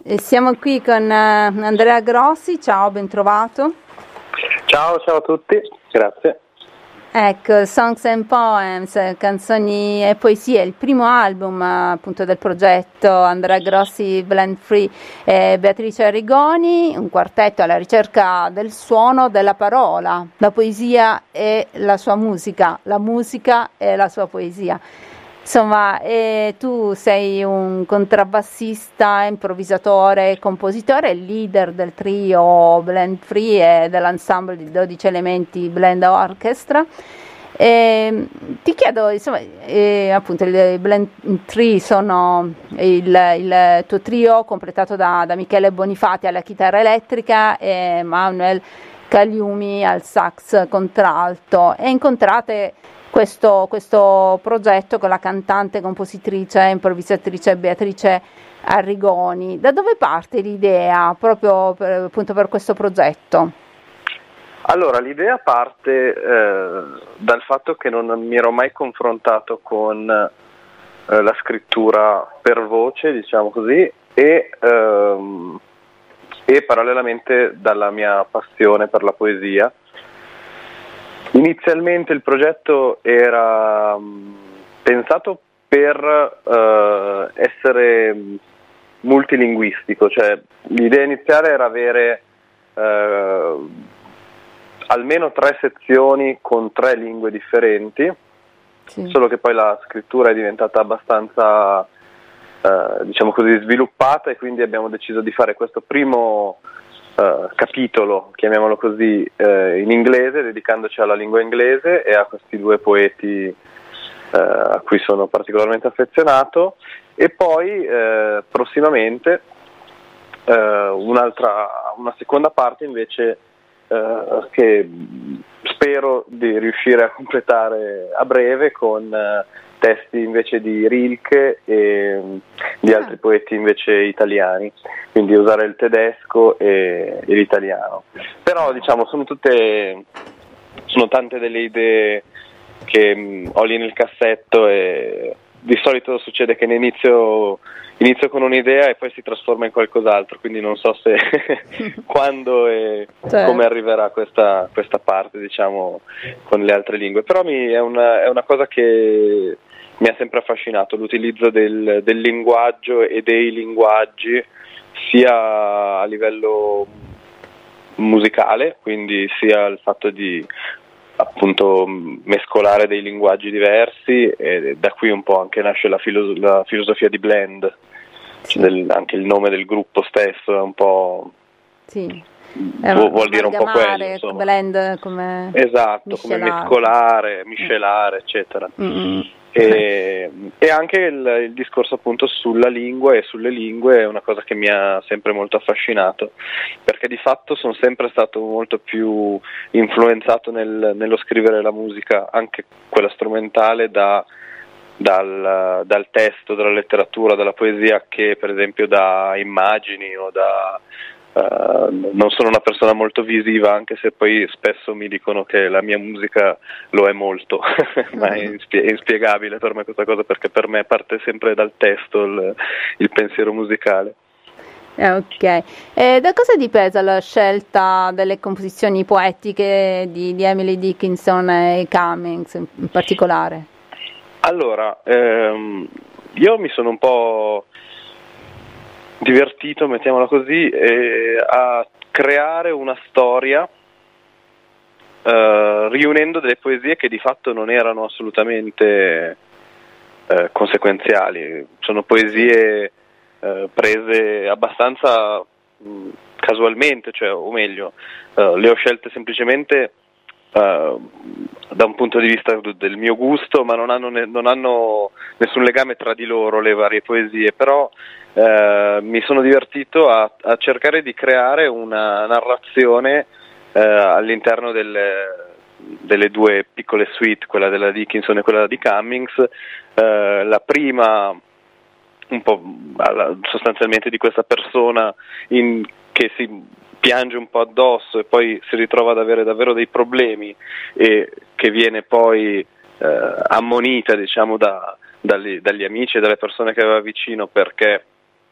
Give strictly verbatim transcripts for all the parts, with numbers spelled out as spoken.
E siamo qui con uh, Andrea Grossi, ciao, ben trovato. Ciao, ciao a tutti, grazie. Ecco, Songs and Poems, canzoni e poesie, il primo album appunto del progetto Andrea Grossi Blend Free e Beatrice Arrigoni, un quartetto alla ricerca del suono della parola, la poesia e la sua musica, la musica e la sua poesia. Insomma, eh, tu sei un contrabbassista, improvvisatore, compositore, leader del trio Blend Free e dell'ensemble di dodici elementi Blend Orchestra. E ti chiedo, insomma, eh, appunto, i Blend Free sono il, il tuo trio completato da, da Michele Bonifati alla chitarra elettrica e Manuel Cagliumi al sax contralto, e incontrate Questo, questo progetto con la cantante, compositrice e improvvisatrice Beatrice Arrigoni. Da dove parte l'idea proprio per, appunto per questo progetto? Allora, l'idea parte eh, dal fatto che non mi ero mai confrontato con eh, la scrittura per voce, diciamo così, e, ehm, e parallelamente dalla mia passione per la poesia. Inizialmente il progetto era mh, pensato per uh, essere multilinguistico, cioè l'idea iniziale era avere uh, almeno tre sezioni con tre lingue differenti, sì. Solo che poi la scrittura è diventata abbastanza uh, diciamo così sviluppata, e quindi abbiamo deciso di fare questo primo Uh, capitolo, chiamiamolo così, uh, in inglese, dedicandoci alla lingua inglese e a questi due poeti uh, a cui sono particolarmente affezionato, e poi uh, prossimamente uh, un'altra, una seconda parte invece uh, che spero di riuscire a completare a breve con uh, testi invece di Rilke e di altri poeti invece italiani, quindi usare il tedesco e, e l'italiano. Però diciamo sono tutte, sono tante delle idee che mh, ho lì nel cassetto, e di solito succede che ne inizio, inizio con un'idea e poi si trasforma in qualcos'altro, quindi non so se quando e certo. come arriverà questa, questa parte, diciamo, con le altre lingue. Però mi, è, una, è una cosa che mi ha sempre affascinato, l'utilizzo del, del linguaggio e dei linguaggi, sia a livello musicale, quindi sia il fatto di appunto mescolare dei linguaggi diversi, e da qui un po' anche nasce la, filo- la filosofia di blend, sì. del, anche il nome del gruppo stesso è un po' sì. Vu- vuol dire un po' quello, insomma. Blend come esatto, miscelare. come mescolare, miscelare, eccetera. Mm-hmm. E, e anche il, il discorso appunto sulla lingua e sulle lingue è una cosa che mi ha sempre molto affascinato, perché di fatto sono sempre stato molto più influenzato nel, nello scrivere la musica, anche quella strumentale, da, dal, dal testo, dalla letteratura, dalla poesia, che per esempio da immagini o da Uh, non sono una persona molto visiva, anche se poi spesso mi dicono che la mia musica lo è molto, ma è, inspie- è inspiegabile per me questa cosa, perché per me parte sempre dal testo il, il pensiero musicale. Ok, e da cosa dipende la scelta delle composizioni poetiche di, di Emily Dickinson e Cummings in particolare? Allora, ehm, io mi sono un po' divertito, mettiamola così, eh, a creare una storia eh, riunendo delle poesie che di fatto non erano assolutamente eh, conseguenziali. Sono poesie eh, prese abbastanza mh, casualmente, cioè, o meglio, eh, le ho scelte semplicemente Uh, da un punto di vista del mio gusto, ma non hanno, ne, non hanno nessun legame tra di loro le varie poesie, però uh, mi sono divertito a, a cercare di creare una narrazione uh, all'interno delle, delle due piccole suite, quella della Dickinson e quella di Cummings. Uh, la prima un po' sostanzialmente di questa persona in, che si piange un po' addosso e poi si ritrova ad avere davvero dei problemi, e che viene poi eh, ammonita, diciamo, da, dagli, dagli amici e dalle persone che aveva vicino, perché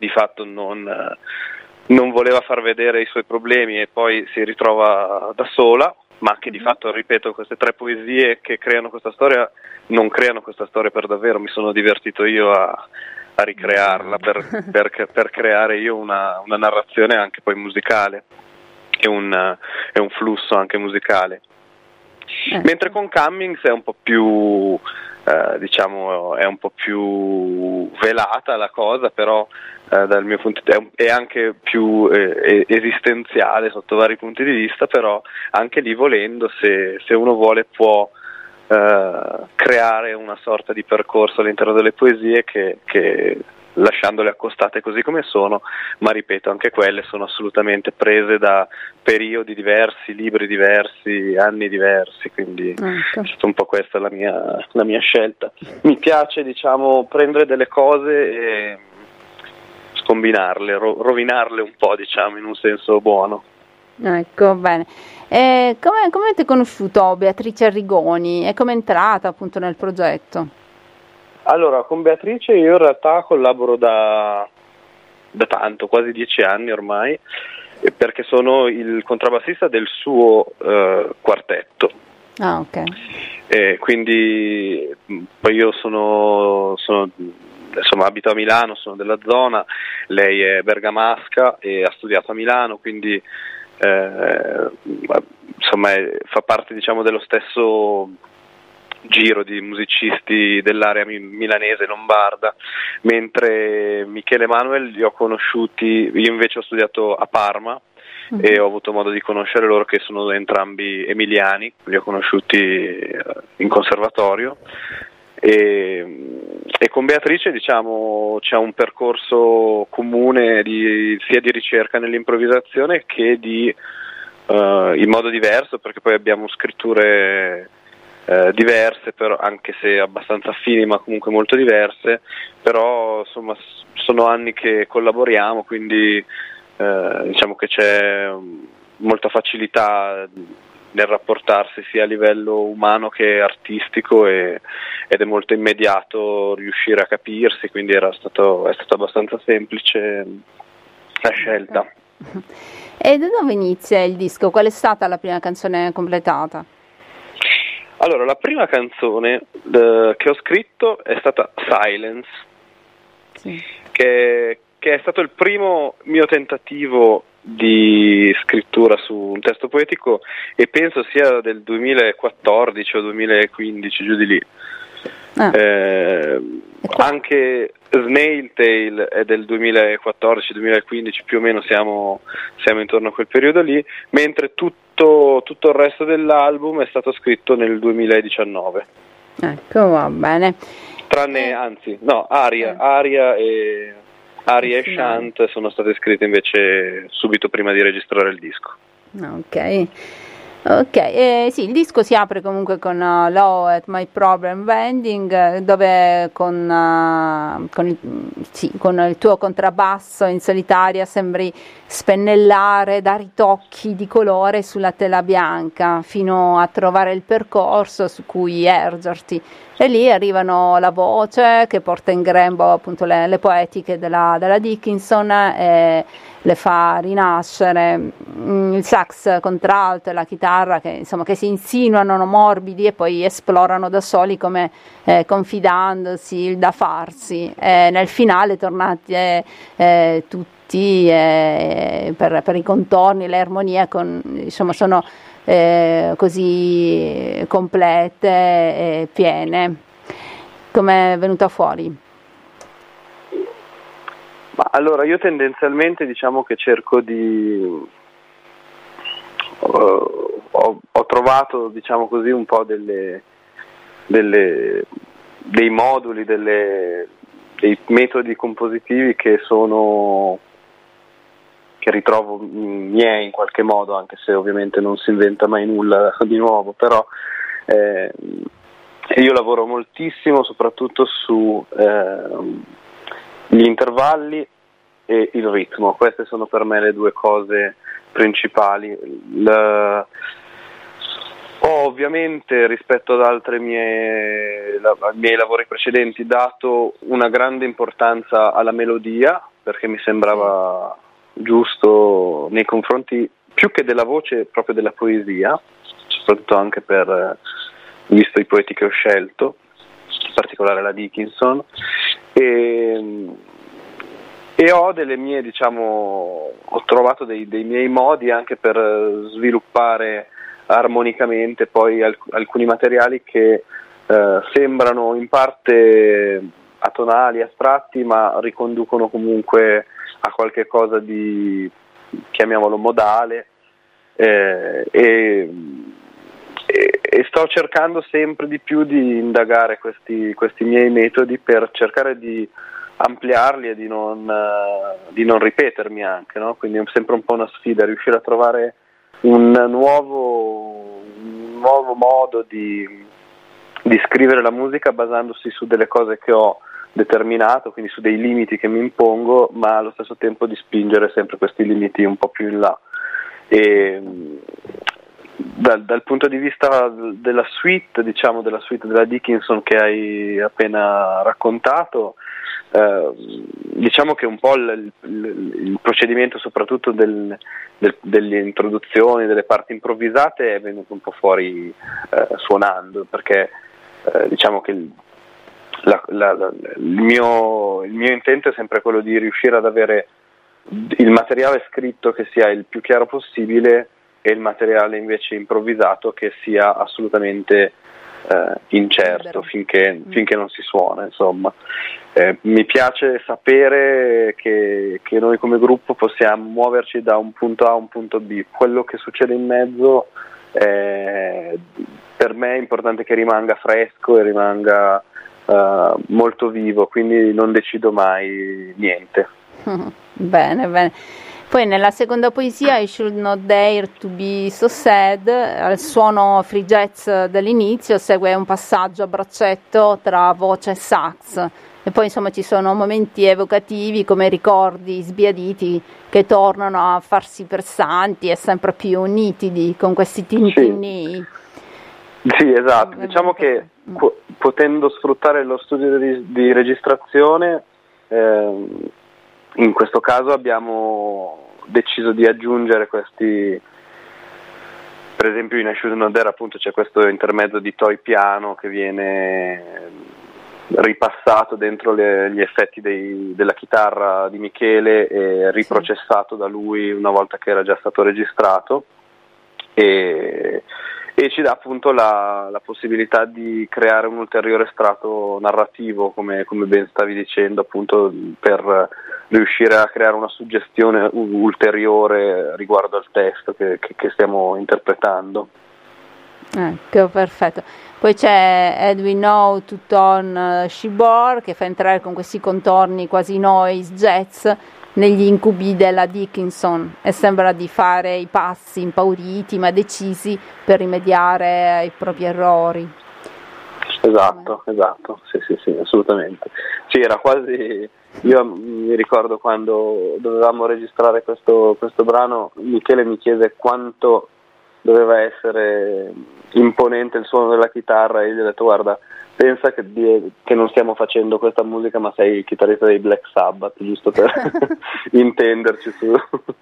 di fatto non, non voleva far vedere i suoi problemi e poi si ritrova da sola, ma che di fatto, ripeto, queste tre poesie che creano questa storia non creano questa storia per davvero. Mi sono divertito io a, a ricrearla per, per, per creare io una, una narrazione anche poi musicale e un, e un flusso anche musicale. Eh. Mentre con Cummings è un po' più eh, diciamo è un po' più velata la cosa, però eh, dal mio punto è, è anche più eh, esistenziale sotto vari punti di vista, però anche lì, volendo, se, se uno vuole, può eh, creare una sorta di percorso all'interno delle poesie che, che lasciandole accostate così come sono, ma ripeto, anche quelle sono assolutamente prese da periodi diversi, libri diversi, anni diversi, quindi ecco. È stata un po' questa la mia, la mia scelta. Mi piace, diciamo, prendere delle cose e scombinarle, ro- rovinarle un po', diciamo, in un senso buono. Ecco, bene. E come, come avete conosciuto Beatrice Arrigoni e come è entrata appunto nel progetto? Allora, con Beatrice io in realtà collaboro da, da tanto, quasi dieci anni ormai, perché sono il contrabbassista del suo eh, quartetto. Ah, ok. E quindi poi io sono, sono, insomma, abito a Milano, sono della zona, lei è bergamasca e ha studiato a Milano, quindi eh, insomma è, fa parte, diciamo, dello stesso giro di musicisti dell'area milanese lombarda, mentre Michele e Manuel li ho conosciuti, io invece ho studiato a Parma mm. e ho avuto modo di conoscere loro, che sono entrambi emiliani, li ho conosciuti in conservatorio, e, e con Beatrice, diciamo, c'è un percorso comune di, sia di ricerca nell'improvvisazione che di uh, in modo diverso, perché poi abbiamo scritture Eh, diverse, però, anche se abbastanza affini, ma comunque molto diverse, però insomma sono anni che collaboriamo, quindi eh, diciamo che c'è molta facilità nel rapportarsi sia a livello umano che artistico, e, ed è molto immediato riuscire a capirsi, quindi era stato, è stato abbastanza semplice la scelta. E da dove inizia il disco? Qual è stata la prima canzone completata? Allora, la prima canzone eh, che ho scritto è stata Silence, sì. che, che è stato il primo mio tentativo di scrittura su un testo poetico, e penso sia del duemilaquattordici o duemilaquindici, giù di lì. Ah. Eh, anche Snail Tale è del duemilaquattordici duemilaquindici, più o meno siamo, siamo intorno a quel periodo lì, mentre tutto, tutto il resto dell'album è stato scritto nel duemiladiciannove. Ecco, va bene. Tranne, eh. anzi, no, Aria, eh. Aria e Aria e Shant sono state scritte invece subito prima di registrare il disco. Ok. Ok, eh, sì, il disco si apre comunque con uh, Low at My Problem Bending, dove con, uh, con, il, sì, con il tuo contrabbasso in solitaria sembri spennellare, dare i tocchi di colore sulla tela bianca fino a trovare il percorso su cui ergerti, e lì arrivano la voce che porta in grembo appunto le, le poetiche della, della Dickinson e le fa rinascere, il sax contralto e la chitarra che, insomma, che si insinuano morbidi e poi esplorano da soli, come eh, confidandosi il da farsi, e nel finale tornate eh, tutti eh, per, per i contorni, le armonie con, insomma, sono eh, così complete e piene. Come è venuta fuori? Ma allora, io tendenzialmente, diciamo che cerco di uh, ho, ho trovato, diciamo così, un po' delle, delle dei moduli, delle, dei metodi compositivi che sono che ritrovo miei in qualche modo, anche se ovviamente non si inventa mai nulla di nuovo, però eh, io lavoro moltissimo soprattutto su eh, gli intervalli e il ritmo. Queste sono per me le due cose principali. La... Ho ovviamente rispetto ad altri miei, la, miei lavori precedenti dato una grande importanza alla melodia, perché mi sembrava sì. giusto nei confronti più che della voce proprio della poesia, soprattutto anche per visto i poeti che ho scelto, in particolare la Dickinson, e, e ho delle mie, diciamo, ho trovato dei, dei miei modi anche per sviluppare armonicamente poi alc- alcuni materiali che eh, sembrano in parte atonali, astratti, ma riconducono comunque a qualche cosa di, chiamiamolo, modale, eh, e, e, e sto cercando sempre di più di indagare questi, questi miei metodi per cercare di ampliarli e di non, uh, di non ripetermi anche, no? Quindi è sempre un po' una sfida riuscire a trovare un nuovo, un nuovo modo di, di scrivere la musica basandosi su delle cose che ho determinato, quindi su dei limiti che mi impongo, ma allo stesso tempo di spingere sempre questi limiti un po' più in là. E dal, dal punto di vista della suite, diciamo della suite della Dickinson che hai appena raccontato, eh, diciamo che un po' il, il, il procedimento soprattutto del, del, delle introduzioni, delle parti improvvisate è venuto un po' fuori eh, suonando, perché eh, diciamo che il, la, la, la, il, mio, il mio intento è sempre quello di riuscire ad avere il materiale scritto che sia il più chiaro possibile e il materiale invece improvvisato che sia assolutamente eh, incerto finché, mm. finché non si suona, insomma. Eh, mi piace sapere che, che noi come gruppo possiamo muoverci da un punto A a un punto B. Quello che succede in mezzo eh, per me è importante che rimanga fresco e rimanga eh, molto vivo, quindi non decido mai niente. Bene, bene. Poi nella seconda poesia, I Should Not Dare to Be So Sad, al suono free jazz dell'inizio segue un passaggio a braccetto tra voce e sax, e poi insomma ci sono momenti evocativi come ricordi sbiaditi che tornano a farsi pressanti e sempre più nitidi con questi tintinnii. Sì, sì, esatto, diciamo che po- potendo sfruttare lo studio di, di registrazione, eh, in questo caso abbiamo deciso di aggiungere questi, per esempio in I Should Not Dare appunto c'è questo intermezzo di toy piano che viene ripassato dentro le, gli effetti dei, della chitarra di Michele e riprocessato da lui una volta che era già stato registrato, e, e ci dà appunto la, la possibilità di creare un ulteriore strato narrativo, come, come ben stavi dicendo, appunto per riuscire a creare una suggestione ulteriore riguardo al testo che, che, che stiamo interpretando. Ecco, perfetto. Poi c'è Edwin Know to Ton Shibor che fa entrare con questi contorni quasi noise jazz negli incubi della Dickinson e sembra di fare i passi impauriti ma decisi per rimediare ai propri errori. Esatto, esatto, sì, sì, sì, assolutamente. Sì, era quasi, io mi ricordo quando dovevamo registrare questo, questo brano, Michele mi chiese quanto doveva essere imponente il suono della chitarra e io gli ho detto: guarda, pensa che, che non stiamo facendo questa musica ma sei il chitarrista dei Black Sabbath, giusto per intenderci su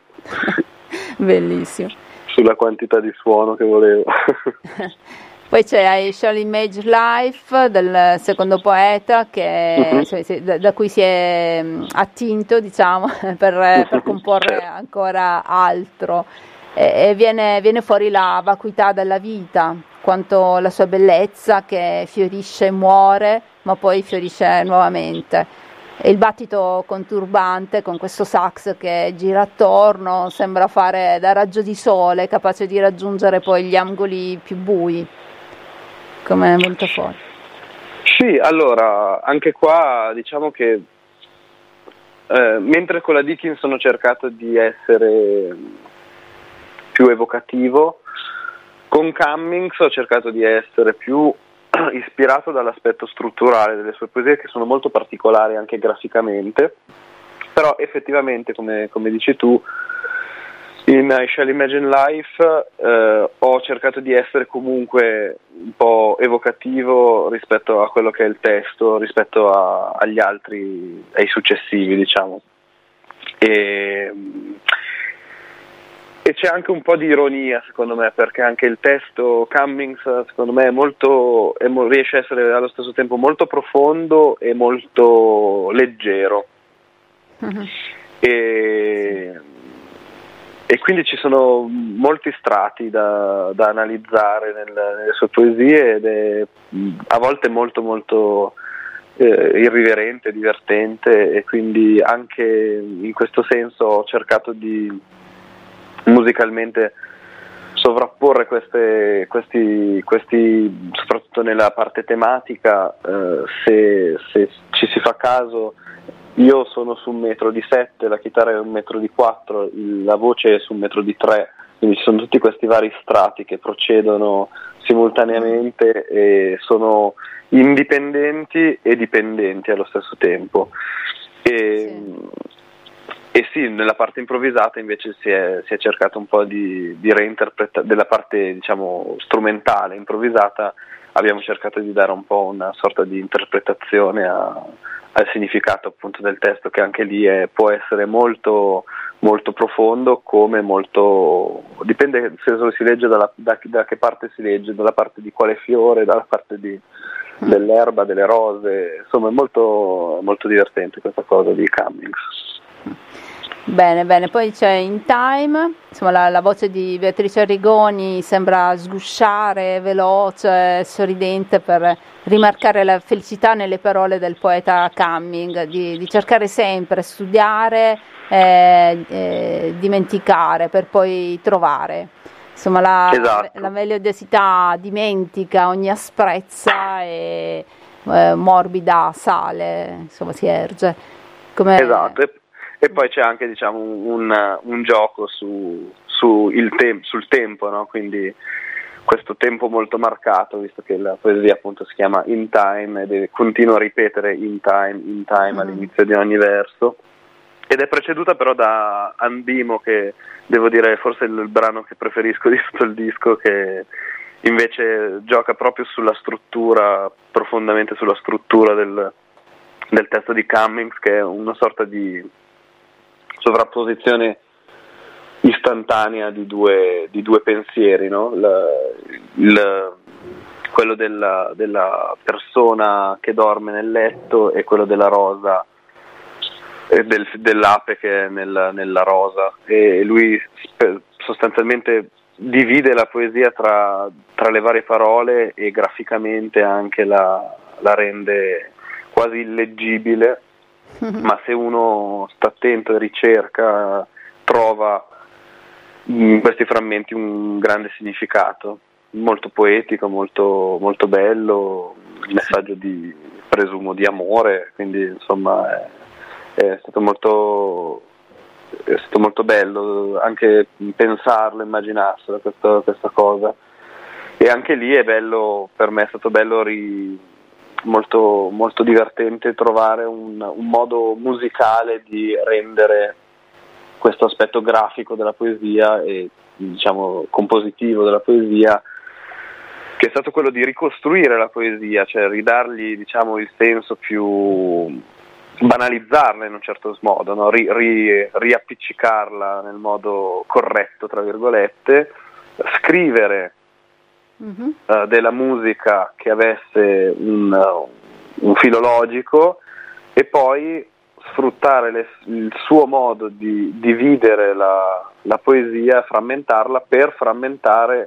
bellissimo sulla quantità di suono che volevo. Poi c'è I Shall Image Life del secondo poeta che, uh-huh. da, da cui si è attinto, diciamo, per, uh-huh. per comporre ancora altro, e, e viene, viene fuori la vacuità della vita, quanto la sua bellezza che fiorisce e muore ma poi fiorisce nuovamente, e il battito conturbante con questo sax che gira attorno sembra fare da raggio di sole, capace di raggiungere poi gli angoli più bui. Come è venuto fuori? Sì, allora, anche qua diciamo che eh, mentre con la Dickinson ho cercato di essere più evocativo, con Cummings ho cercato di essere più ispirato dall'aspetto strutturale delle sue poesie, che sono molto particolari anche graficamente, però effettivamente, come, come dici tu, In I Shall Imagine Life eh, ho cercato di essere comunque un po' evocativo rispetto a quello che è il testo, rispetto a, agli altri, ai successivi, diciamo. E, e c'è anche un po' di ironia, secondo me, perché anche il testo Cummings, secondo me, è molto, è, riesce a essere allo stesso tempo molto profondo e molto leggero. Mm-hmm. E... E quindi ci sono molti strati da, da analizzare nel, nelle sue poesie ed è a volte molto molto eh, irriverente, divertente, e quindi anche in questo senso ho cercato di musicalmente sovrapporre queste, questi, questi, soprattutto nella parte tematica, eh, se, se ci si fa caso. Io sono su un metro di sette, la chitarra è un metro di quattro, la voce è su un metro di tre, quindi ci sono tutti questi vari strati che procedono simultaneamente e sono indipendenti e dipendenti allo stesso tempo. E sì, e sì nella parte improvvisata invece si è, si è cercato un po' di, di reinterpretare, della parte diciamo strumentale improvvisata abbiamo cercato di dare un po' una sorta di interpretazione a al significato appunto del testo, che anche lì è, può essere molto molto profondo, come molto dipende se lo si legge dalla, da, da che parte si legge, dalla parte di quale fiore, dalla parte di, dell'erba, delle rose, insomma è molto, molto divertente questa cosa di Cummings. Bene, bene, poi c'è In Time, insomma la, la voce di Beatrice Arrigoni sembra sgusciare, veloce, sorridente, per rimarcare la felicità nelle parole del poeta Cummings, di, di cercare sempre, studiare, eh, eh, dimenticare per poi trovare. Insomma la, esatto. la melodiosità dimentica ogni asprezza e eh, morbida sale, insomma si erge. Come... Esatto. E poi c'è anche diciamo un, un gioco su, su il tem- sul tempo, no? Quindi questo tempo molto marcato, visto che la poesia appunto si chiama In Time ed continua a ripetere In Time, In Time mm. all'inizio di ogni verso, ed è preceduta però da Andimo, che devo dire è forse il, il brano che preferisco di tutto il disco, che invece gioca proprio sulla struttura, profondamente sulla struttura del, del testo di Cummings, che è una sorta di sovrapposizione istantanea di due, di due pensieri, no? La, il, quello della, della persona che dorme nel letto e quello della rosa, e del, dell'ape che è nel, nella rosa, e lui sostanzialmente divide la poesia tra, tra le varie parole e graficamente anche la, la rende quasi illeggibile. Ma se uno sta attento e ricerca, trova in questi frammenti un grande significato, molto poetico, molto, molto bello, un messaggio di, presumo, di amore, quindi insomma è, è stato molto è stato molto bello anche pensarlo, immaginarselo questa, questa cosa, e anche lì è bello, per me è stato bello ri molto molto divertente trovare un, un modo musicale di rendere questo aspetto grafico della poesia e diciamo compositivo della poesia, che è stato quello di ricostruire la poesia, cioè ridargli diciamo il senso più, banalizzarla in un certo modo, no? ri, ri, riappiccicarla nel modo corretto tra virgolette, scrivere Mm-hmm. Uh, della musica che avesse un, uh, un filo logico, e poi sfruttare le, il suo modo di dividere la, la poesia, frammentarla per frammentare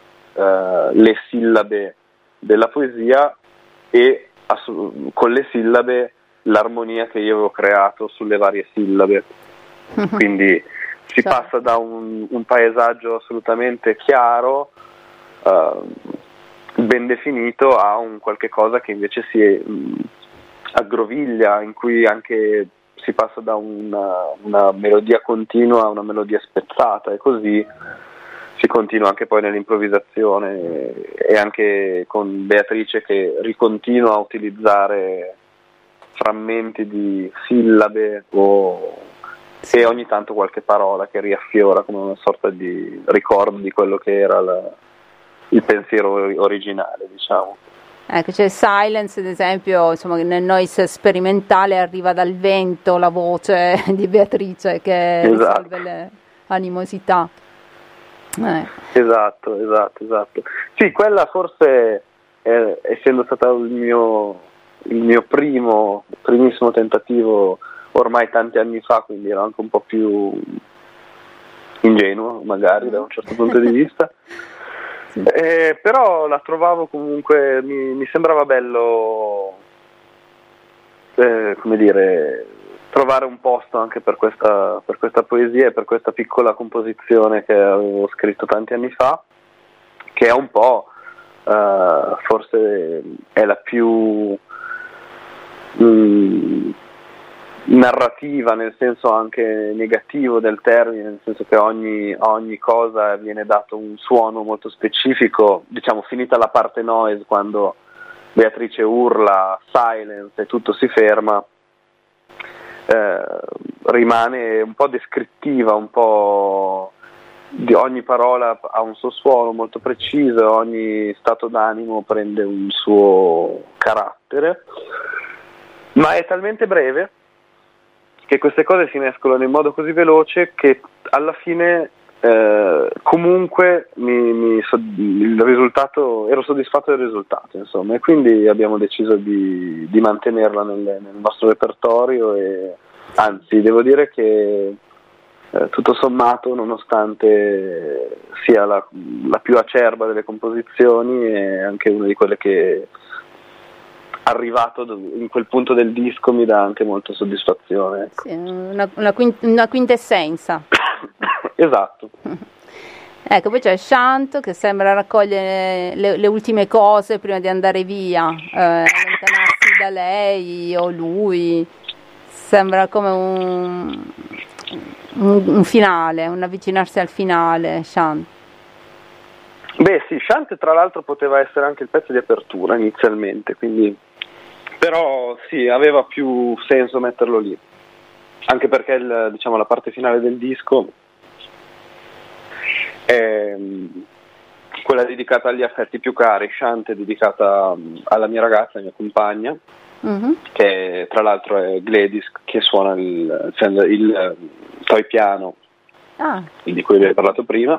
uh, le sillabe della poesia e assu- con le sillabe l'armonia che io avevo creato sulle varie sillabe. Mm-hmm. Quindi si certo. passa da un, un paesaggio assolutamente chiaro, Uh, ben definito, a un qualche cosa che invece si um, aggroviglia, in cui anche si passa da una, una melodia continua a una melodia spezzata, e così si continua anche poi nell'improvvisazione, e, e anche con Beatrice che ricontinua a utilizzare frammenti di sillabe o sì. E ogni tanto qualche parola che riaffiora come una sorta di ricordo di quello che era la, il pensiero originale, diciamo. Ecco, c'è Silence, ad esempio, insomma, nel noise sperimentale arriva dal vento la voce di Beatrice che esatto. risolve le animosità. Eh. Esatto, esatto, esatto. Sì, quella forse, eh, essendo stata il mio, il mio primo, primissimo tentativo ormai tanti anni fa, quindi ero anche un po' più ingenuo, magari, da un certo punto di vista. Sì. Eh, però la trovavo comunque, mi, mi sembrava bello, eh, come dire, trovare un posto anche per questa, per questa poesia e per questa piccola composizione che avevo scritto tanti anni fa, che è un po', uh, forse è la più mm, narrativa, nel senso anche negativo del termine, nel senso che ogni, ogni cosa viene dato un suono molto specifico, diciamo finita la parte noise, quando Beatrice urla silence e tutto si ferma, eh, rimane un po' descrittiva, un po' di ogni parola ha un suo suono molto preciso, ogni stato d'animo prende un suo carattere, ma è talmente breve che queste cose si mescolano in modo così veloce che alla fine eh, comunque mi, mi, il risultato, ero soddisfatto del risultato, insomma, e quindi abbiamo deciso di, di mantenerla nel, nel nostro repertorio, e anzi devo dire che eh, tutto sommato, nonostante sia la, la più acerba delle composizioni, è anche una di quelle che arrivato in quel punto del disco mi dà anche molta soddisfazione, ecco. Sì, una, una, quint- una quintessenza. Esatto. Ecco, poi c'è Shant che sembra raccogliere le, le ultime cose prima di andare via, eh, allontanarsi da lei o lui, sembra come un, un, un finale, un avvicinarsi al finale, Shant. Beh sì, Shant tra l'altro poteva essere anche il pezzo di apertura inizialmente, quindi però sì, aveva più senso metterlo lì, anche perché il, diciamo, la parte finale del disco è quella dedicata agli affetti più cari. Shant è dedicata alla mia ragazza, alla mia compagna, uh-huh. che tra l'altro è Gladys, che suona il, il, il toy piano, ah. di cui vi ho parlato prima.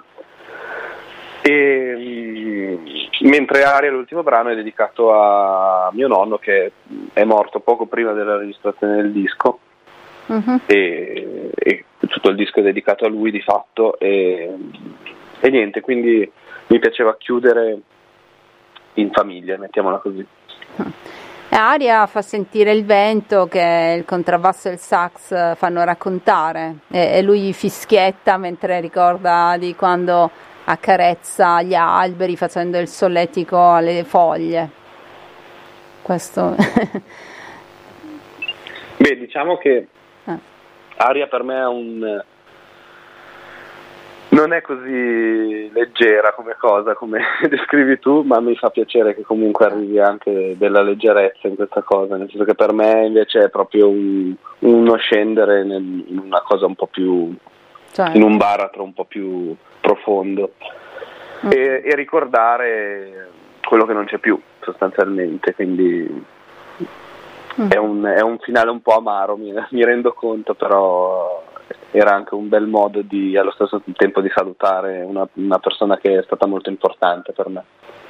E, mentre Aria, l'ultimo brano, è dedicato a mio nonno, che è morto poco prima della registrazione del disco, uh-huh. e, e tutto il disco è dedicato a lui di fatto, e, e niente, quindi mi piaceva chiudere in famiglia, mettiamola così. E Aria fa sentire il vento che il contrabbasso e il sax fanno raccontare, e, e lui fischietta mentre ricorda di quando accarezza gli alberi facendo il solletico alle foglie. Questo beh, diciamo che ah. Aria per me è un non è così leggera come cosa come descrivi tu, ma mi fa piacere che comunque arrivi anche della leggerezza in questa cosa, nel senso che per me invece è proprio un, uno scendere nel, in una cosa un po' più, cioè, in un baratro un po' più profondo, mm. e, e ricordare quello che non c'è più sostanzialmente, quindi mm. è, un, è un finale un po' amaro, mi, mi rendo conto, però era anche un bel modo di allo stesso tempo di salutare una, una persona che è stata molto importante per me.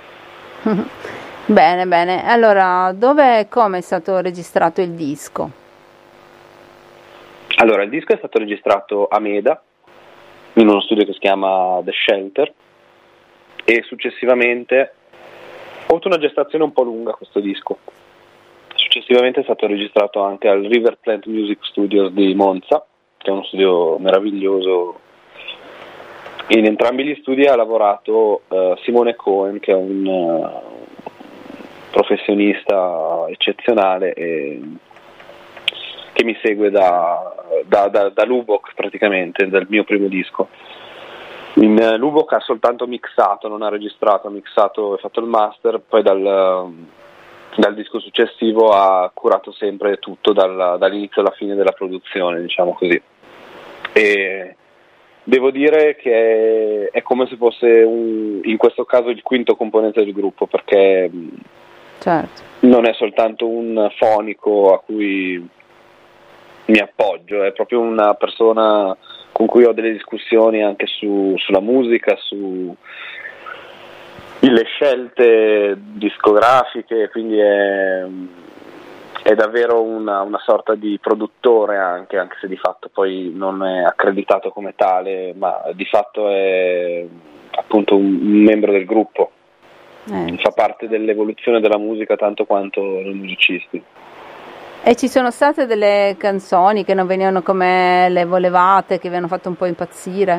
Bene, bene. Allora, dove e come è stato registrato il disco? Allora, il disco è stato registrato a Meda, in uno studio che si chiama The Shelter, e successivamente ho avuto una gestazione un po' lunga questo disco. Successivamente è stato registrato anche al River Plant Music Studios di Monza, che è uno studio meraviglioso. In entrambi gli studi ha lavorato uh, Simone Cohen, che è un uh, professionista eccezionale e che mi segue da, da, da, da Lubbock, praticamente, dal mio primo disco. In uh, Lubbock ha soltanto mixato, non ha registrato, ha mixato e fatto il master, poi dal, uh, dal disco successivo ha curato sempre tutto dal, dall'inizio alla fine della produzione, diciamo così. e devo dire che è, è come se fosse un, in questo caso il quinto componente del gruppo, perché certo. non è soltanto un fonico a cui mi appoggio, è proprio una persona con cui ho delle discussioni anche su, sulla musica, su le scelte discografiche, quindi è, è davvero una, una sorta di produttore anche, anche se di fatto poi non è accreditato come tale, ma di fatto è appunto un, un membro del gruppo, eh. Fa parte dell'evoluzione della musica tanto quanto i musicisti. E ci sono state delle canzoni che non venivano come le volevate, che vi hanno fatto un po' impazzire?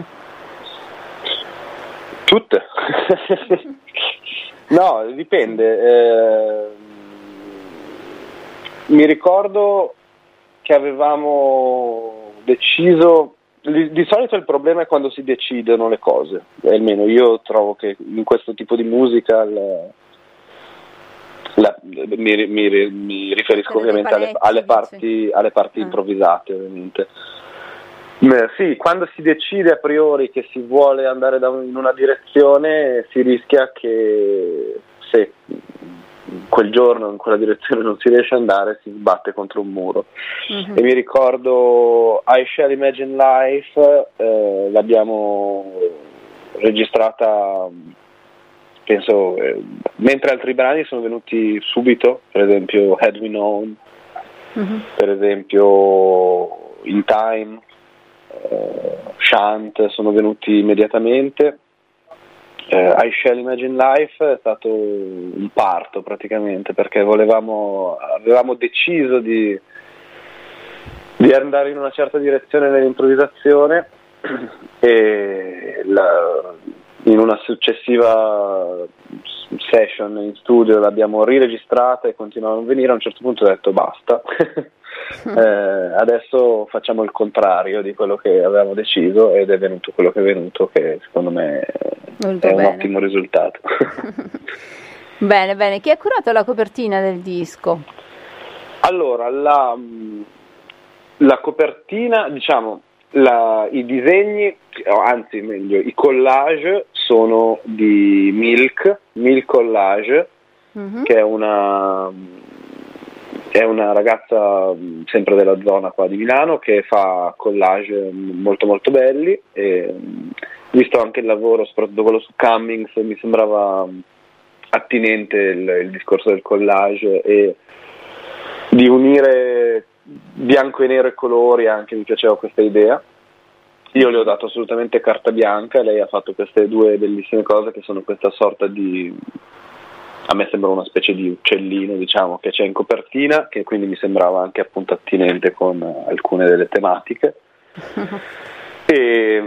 Tutte. No, dipende. Eh, mi ricordo che avevamo deciso, di, di solito il problema è quando si decidono le cose, almeno io trovo che in questo tipo di musica la, la, mi, mi, mi riferisco ovviamente alle, alle parti, alle parti ah. improvvisate ovviamente. Beh, sì, quando si decide a priori che si vuole andare da un, in una direzione, si rischia che se quel giorno in quella direzione non si riesce ad andare, si sbatte contro un muro. Mm-hmm. E mi ricordo I Shall Imagine Life, eh, l'abbiamo registrata, penso, eh, mentre altri brani sono venuti subito, per esempio Had We Known, mm-hmm. per esempio In Time, Uh, Shant sono venuti immediatamente. uh, I Shall Imagine Life è stato un parto praticamente, perché volevamo avevamo deciso di, di andare in una certa direzione nell'improvvisazione e la, in una successiva session in studio l'abbiamo riregistrata e continuava a non venire. A un certo punto ho detto basta. Eh, adesso facciamo il contrario di quello che avevamo deciso ed è venuto quello che è venuto, che secondo me Molto è bene. Un ottimo risultato. Bene, bene. Chi ha curato la copertina del disco? Allora, la, la copertina, diciamo, la, i disegni, anzi meglio, i collage sono di Milk, Milk Collage, mm-hmm. che è una... È una ragazza sempre della zona qua di Milano che fa collage molto molto belli, e visto anche il lavoro, soprattutto quello su Cummings, mi sembrava attinente il, il discorso del collage e di unire bianco e nero e colori, anche mi piaceva questa idea. Io le ho dato assolutamente carta bianca e lei ha fatto queste due bellissime cose che sono questa sorta di... a me sembra una specie di uccellino, diciamo, che c'è in copertina, che quindi mi sembrava anche appunto attinente con alcune delle tematiche. e,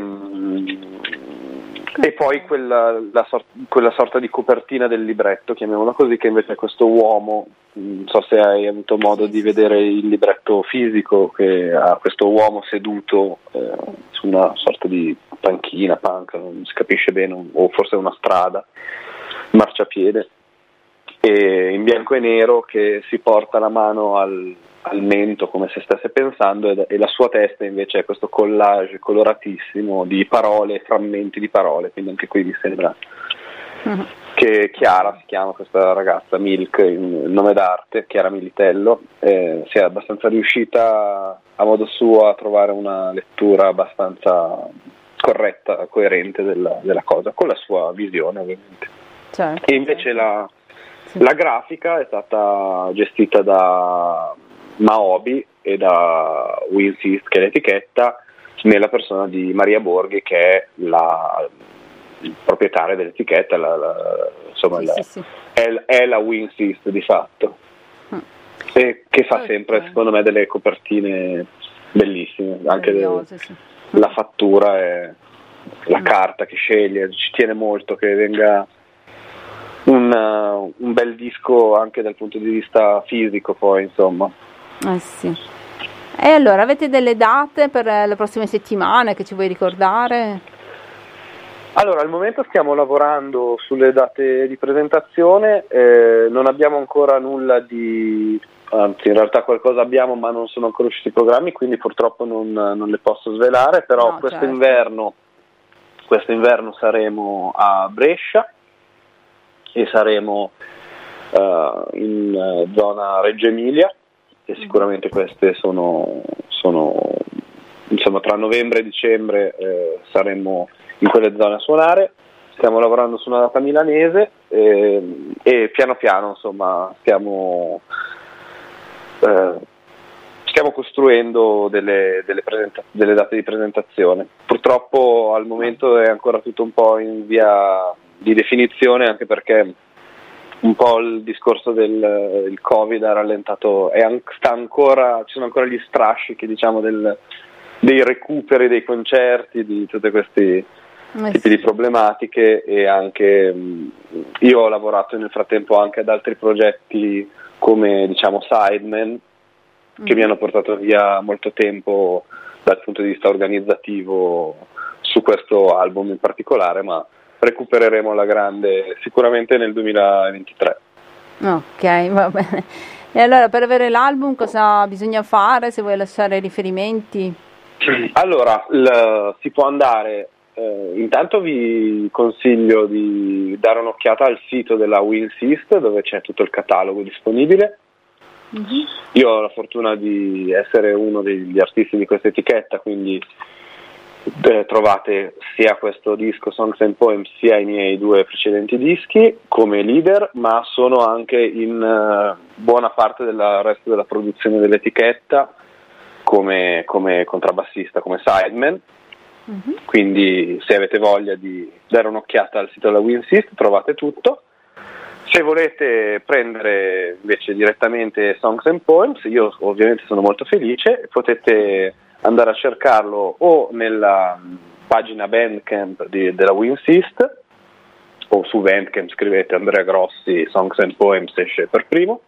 e poi quella, la sort, quella sorta di copertina del libretto, chiamiamola così, che invece è questo uomo, non so se hai avuto modo sì, di sì. vedere il libretto fisico, che ha questo uomo seduto eh, su una sorta di panchina, panca, non si capisce bene, o forse una strada, marciapiede, e in bianco e nero, che si porta la mano al, al mento come se stesse pensando, e, e la sua testa invece è questo collage coloratissimo di parole, frammenti di parole, quindi anche qui mi sembra uh-huh. che Chiara, si chiama questa ragazza, Milk, il nome d'arte, Chiara Militello, eh, sia abbastanza riuscita a modo suo a trovare una lettura abbastanza corretta, coerente della, della cosa, con la sua visione ovviamente. Certo, e invece certo. la La grafica è stata gestita da Maobi e da Winsist, che è l'etichetta, nella persona di Maria Borghi, che è la il proprietaria dell'etichetta, la, la, insomma sì, la, sì, sì. È, è la Winsist di fatto, mm. e che fa okay. sempre, secondo me, delle copertine bellissime, anche le, sì. la fattura e la mm. carta che sceglie, ci tiene molto che venga Un, uh, un bel disco anche dal punto di vista fisico, poi insomma. Eh sì. E allora, avete delle date per le prossime settimane che ci vuoi ricordare? Allora, al momento stiamo lavorando sulle date di presentazione, eh, non abbiamo ancora nulla di anzi in realtà qualcosa abbiamo ma non sono ancora usciti i programmi, quindi purtroppo non, non le posso svelare, però no, questo certo. inverno questo inverno saremo a Brescia e saremo uh, in uh, zona Reggio Emilia, e sicuramente queste sono, sono insomma tra novembre e dicembre eh, saremo in quelle zone a suonare. Stiamo lavorando su una data milanese e, e piano piano insomma stiamo eh, stiamo costruendo delle, delle, presenta- delle date di presentazione. Purtroppo al momento è ancora tutto un po' in via di definizione, anche perché un po' il discorso del il Covid ha rallentato, e an- sta ancora, ci sono ancora gli strascichi, diciamo, del, dei recuperi dei concerti, di tutti questi eh tipi sì. di problematiche, e anche mh, io ho lavorato nel frattempo anche ad altri progetti come, diciamo, sideman, mm. che mi hanno portato via molto tempo dal punto di vista organizzativo su questo album in particolare, ma recupereremo alla grande sicuramente nel duemilaventitré. Ok, va bene. E allora, per avere l'album cosa bisogna fare, se vuoi lasciare riferimenti? Allora, l- si può andare, eh, intanto vi consiglio di dare un'occhiata al sito della Winsist, dove c'è tutto il catalogo disponibile. Mm-hmm. Io ho la fortuna di essere uno degli artisti di questa etichetta, quindi Eh, trovate sia questo disco Songs and Poems sia i miei due precedenti dischi come leader, ma sono anche in uh, buona parte del resto della produzione dell'etichetta come, come contrabbassista, come sideman. Mm-hmm. Quindi se avete voglia di dare un'occhiata al sito della Winsist trovate tutto. Se volete prendere invece direttamente Songs and Poems, io ovviamente sono molto felice, potete andare a cercarlo o nella pagina Bandcamp di, della Winsist, o su Bandcamp scrivete Andrea Grossi Songs and Poems, esce per primo,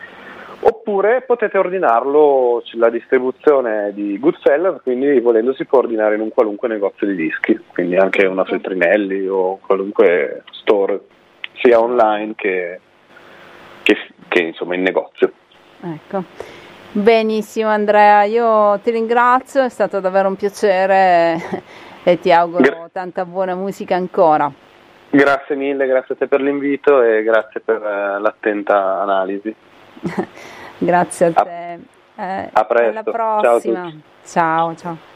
oppure potete ordinarlo, la distribuzione di Goodfellas, quindi volendo si può ordinare in un qualunque negozio di dischi, quindi anche una Feltrinelli o qualunque store, sia online che, che, che insomma in negozio. Ecco. Benissimo Andrea, io ti ringrazio, è stato davvero un piacere e ti auguro Gra- tanta buona musica ancora. Grazie mille, grazie a te per l'invito e grazie per uh, l'attenta analisi. Grazie a te. A, eh, a presto. Alla prossima. Ciao a tutti. Ciao, ciao.